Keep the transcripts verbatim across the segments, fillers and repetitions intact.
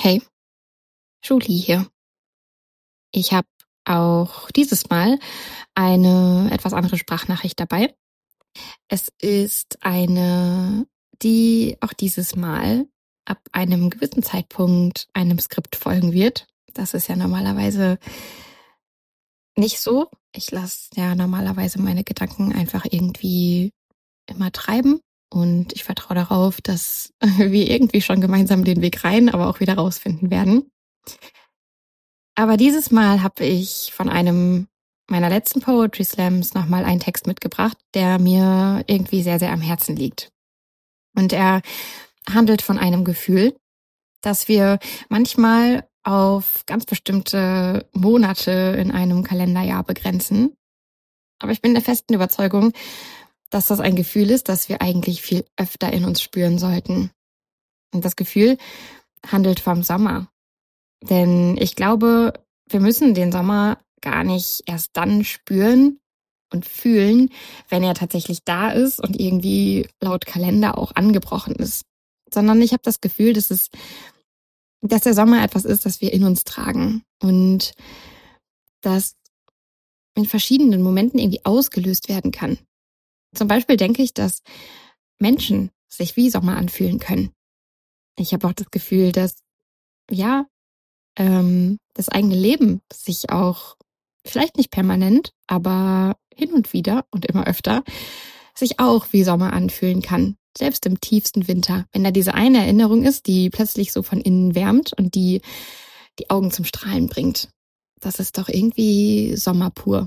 Hey, Julie hier. Ich habe auch dieses Mal eine etwas andere Sprachnachricht dabei. Es ist eine, die auch dieses Mal ab einem gewissen Zeitpunkt einem Skript folgen wird. Das ist ja normalerweise nicht so. Ich lasse ja normalerweise meine Gedanken einfach irgendwie immer treiben und ich vertraue darauf, dass wir irgendwie schon gemeinsam den Weg rein, aber auch wieder rausfinden werden. Aber dieses Mal habe ich von einem meiner letzten Poetry Slams nochmal einen Text mitgebracht, der mir irgendwie sehr, sehr am Herzen liegt. Und er handelt von einem Gefühl, das wir manchmal auf ganz bestimmte Monate in einem Kalenderjahr begrenzen. Aber ich bin der festen Überzeugung, dass das ein Gefühl ist, das wir eigentlich viel öfter in uns spüren sollten. Und das Gefühl handelt vom Sommer. Denn ich glaube, wir müssen den Sommer gar nicht erst dann spüren und fühlen, wenn er tatsächlich da ist und irgendwie laut Kalender auch angebrochen ist. Sondern ich habe das Gefühl, dass es, dass der Sommer etwas ist, das wir in uns tragen und das in verschiedenen Momenten irgendwie ausgelöst werden kann. Zum Beispiel denke ich, dass Menschen sich wie Sommer anfühlen können. Ich habe auch das Gefühl, dass, ja, ähm, das eigene Leben sich auch, vielleicht nicht permanent, aber hin und wieder und immer öfter, sich auch wie Sommer anfühlen kann. Selbst im tiefsten Winter. Wenn da diese eine Erinnerung ist, die plötzlich so von innen wärmt und die die Augen zum Strahlen bringt. Das ist doch irgendwie Sommer pur.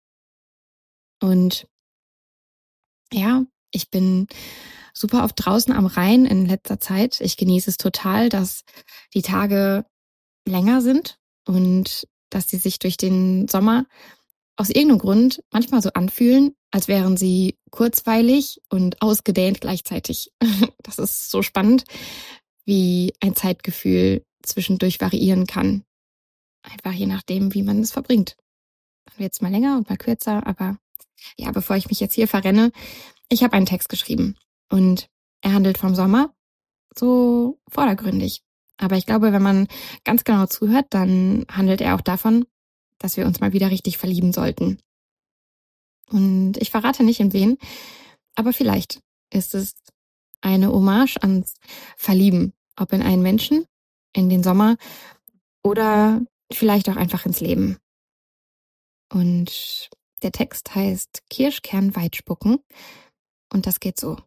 Und ja, ich bin super oft draußen am Rhein in letzter Zeit. Ich genieße es total, dass die Tage länger sind und dass sie sich durch den Sommer aus irgendeinem Grund manchmal so anfühlen, als wären sie kurzweilig und ausgedehnt gleichzeitig. Das ist so spannend, wie ein Zeitgefühl zwischendurch variieren kann. Einfach je nachdem, wie man es verbringt. Dann wird es mal länger und mal kürzer, aber ja, bevor ich mich jetzt hier verrenne, ich habe einen Text geschrieben und er handelt vom Sommer, so vordergründig. Aber ich glaube, wenn man ganz genau zuhört, dann handelt er auch davon, dass wir uns mal wieder richtig verlieben sollten. Und ich verrate nicht in wen, aber vielleicht ist es eine Hommage ans Verlieben, ob in einen Menschen, in den Sommer oder vielleicht auch einfach ins Leben. Und der Text heißt Kirschkern weitspucken und das geht so.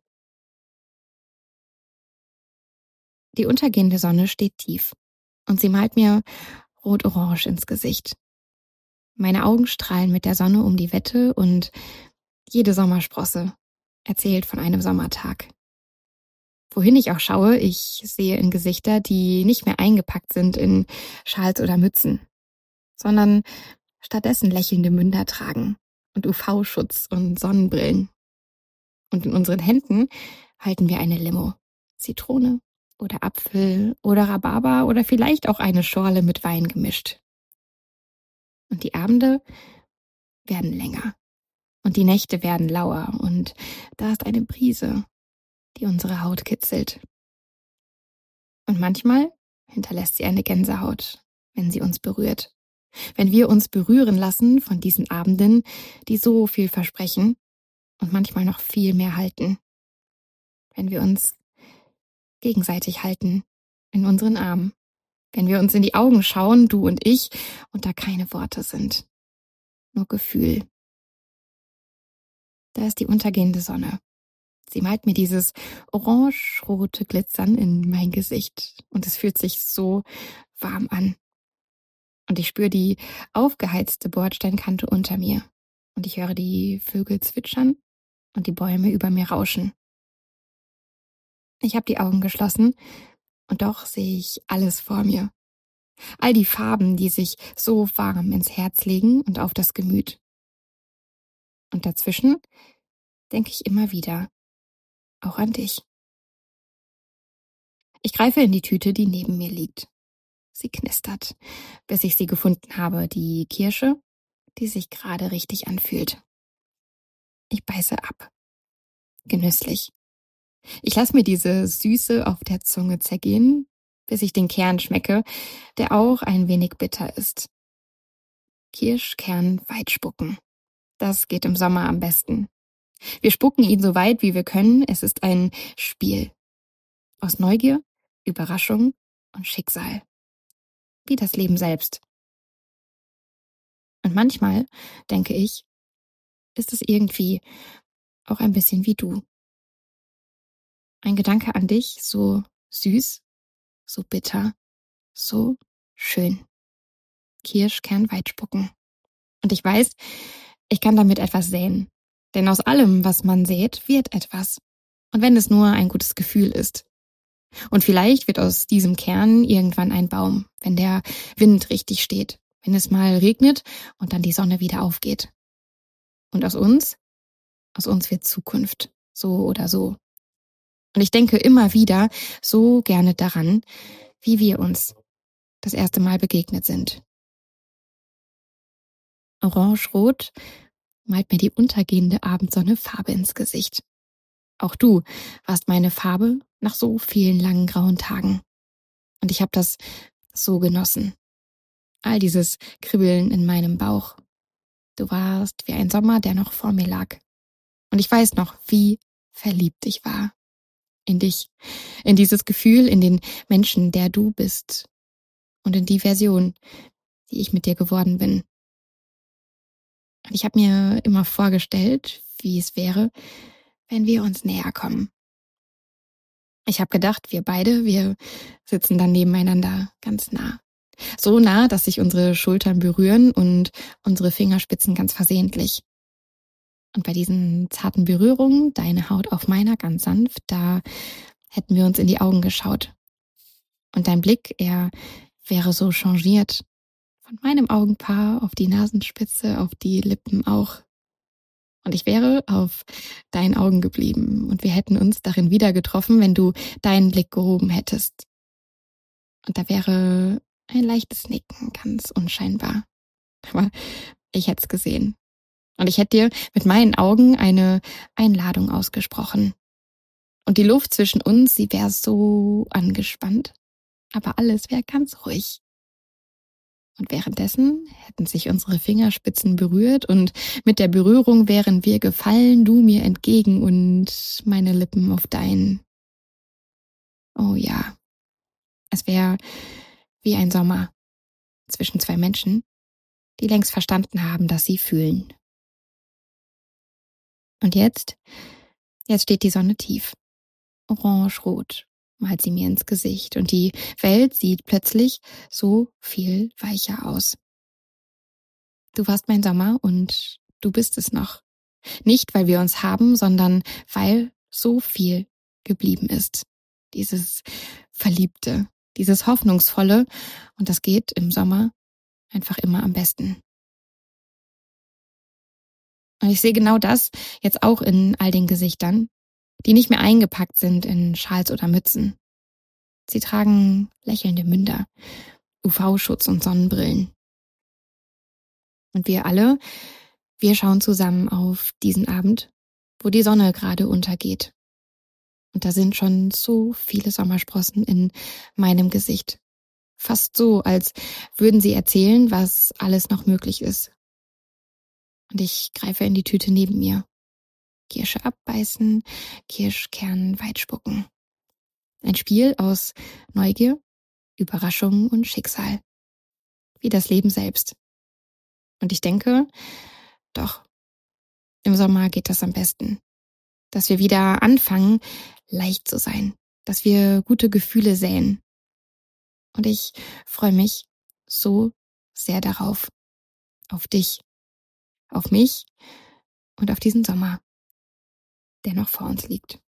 Die untergehende Sonne steht tief und sie malt mir rot-orange ins Gesicht. Meine Augen strahlen mit der Sonne um die Wette und jede Sommersprosse erzählt von einem Sommertag. Wohin ich auch schaue, ich sehe in Gesichter, die nicht mehr eingepackt sind in Schals oder Mützen, sondern stattdessen lächelnde Münder tragen und U V-Schutz und Sonnenbrillen. Und in unseren Händen halten wir eine Limo, Zitrone oder Apfel oder Rhabarber oder vielleicht auch eine Schorle mit Wein gemischt. Und die Abende werden länger und die Nächte werden lauer und da ist eine Brise, die unsere Haut kitzelt. Und manchmal hinterlässt sie eine Gänsehaut, wenn sie uns berührt. Wenn wir uns berühren lassen von diesen Abenden, die so viel versprechen und manchmal noch viel mehr halten. Wenn wir uns gegenseitig halten in unseren Armen. Wenn wir uns in die Augen schauen, du und ich, und da keine Worte sind. Nur Gefühl. Da ist die untergehende Sonne. Sie malt mir dieses orange-rote Glitzern in mein Gesicht und es fühlt sich so warm an. Und ich spüre die aufgeheizte Bordsteinkante unter mir und ich höre die Vögel zwitschern und die Bäume über mir rauschen. Ich habe die Augen geschlossen und doch sehe ich alles vor mir. All die Farben, die sich so warm ins Herz legen und auf das Gemüt. Und dazwischen denke ich immer wieder auch an dich. Ich greife in die Tüte, die neben mir liegt. Sie knistert, bis ich sie gefunden habe, die Kirsche, die sich gerade richtig anfühlt. Ich beiße ab. Genüsslich. Ich lasse mir diese Süße auf der Zunge zergehen, bis ich den Kern schmecke, der auch ein wenig bitter ist. Kirschkern weit spucken. Das geht im Sommer am besten. Wir spucken ihn so weit, wie wir können. Es ist ein Spiel. Aus Neugier, Überraschung und Schicksal. Wie das Leben selbst. Und manchmal, denke ich, ist es irgendwie auch ein bisschen wie du. Ein Gedanke an dich, so süß, so bitter, so schön. Kirschkern weit spucken. Und ich weiß, ich kann damit etwas säen. Denn aus allem, was man sät, wird etwas. Und wenn es nur ein gutes Gefühl ist. Und vielleicht wird aus diesem Kern irgendwann ein Baum, wenn der Wind richtig steht, wenn es mal regnet und dann die Sonne wieder aufgeht. Und aus uns, aus uns wird Zukunft, so oder so. Und ich denke immer wieder so gerne daran, wie wir uns das erste Mal begegnet sind. Orange-rot malt mir die untergehende Abendsonne Farbe ins Gesicht. Auch du warst meine Farbe nach so vielen langen grauen Tagen. Und ich habe das so genossen. All dieses Kribbeln in meinem Bauch. Du warst wie ein Sommer, der noch vor mir lag. Und ich weiß noch, wie verliebt ich war. In dich. In dieses Gefühl, in den Menschen, der du bist. Und in die Version, die ich mit dir geworden bin. Und ich habe mir immer vorgestellt, wie es wäre, wenn wir uns näher kommen. Ich habe gedacht, wir beide, wir sitzen dann nebeneinander ganz nah. So nah, dass sich unsere Schultern berühren und unsere Fingerspitzen ganz versehentlich. Und bei diesen zarten Berührungen, deine Haut auf meiner ganz sanft, da hätten wir uns in die Augen geschaut. Und dein Blick, er wäre so changiert. Von meinem Augenpaar auf die Nasenspitze, auf die Lippen auch. Und ich wäre auf deinen Augen geblieben und wir hätten uns darin wieder getroffen, wenn du deinen Blick gehoben hättest. Und da wäre ein leichtes Nicken, ganz unscheinbar. Aber ich hätte es gesehen. Und ich hätte dir mit meinen Augen eine Einladung ausgesprochen. Und die Luft zwischen uns, sie wäre so angespannt. Aber alles wäre ganz ruhig. Und währenddessen hätten sich unsere Fingerspitzen berührt und mit der Berührung wären wir gefallen, du mir entgegen und meine Lippen auf deinen. Oh ja, es wäre wie ein Sommer zwischen zwei Menschen, die längst verstanden haben, dass sie fühlen. Und jetzt, jetzt steht die Sonne tief, orange-rot, malt sie mir ins Gesicht und die Welt sieht plötzlich so viel weicher aus. Du warst mein Sommer und du bist es noch. Nicht, weil wir uns haben, sondern weil so viel geblieben ist. Dieses Verliebte, dieses Hoffnungsvolle und das geht im Sommer einfach immer am besten. Und ich sehe genau das jetzt auch in all den Gesichtern, die nicht mehr eingepackt sind in Schals oder Mützen. Sie tragen lächelnde Münder, U V-Schutz und Sonnenbrillen. Und wir alle, wir schauen zusammen auf diesen Abend, wo die Sonne gerade untergeht. Und da sind schon so viele Sommersprossen in meinem Gesicht. Fast so, als würden sie erzählen, was alles noch möglich ist. Und ich greife in die Tüte neben mir. Kirsche abbeißen, Kirschkern weit spucken. Ein Spiel aus Neugier, Überraschung und Schicksal. Wie das Leben selbst. Und ich denke, doch, im Sommer geht das am besten. Dass wir wieder anfangen, leicht zu sein. Dass wir gute Gefühle säen. Und ich freue mich so sehr darauf. Auf dich, auf mich und auf diesen Sommer, der noch vor uns liegt.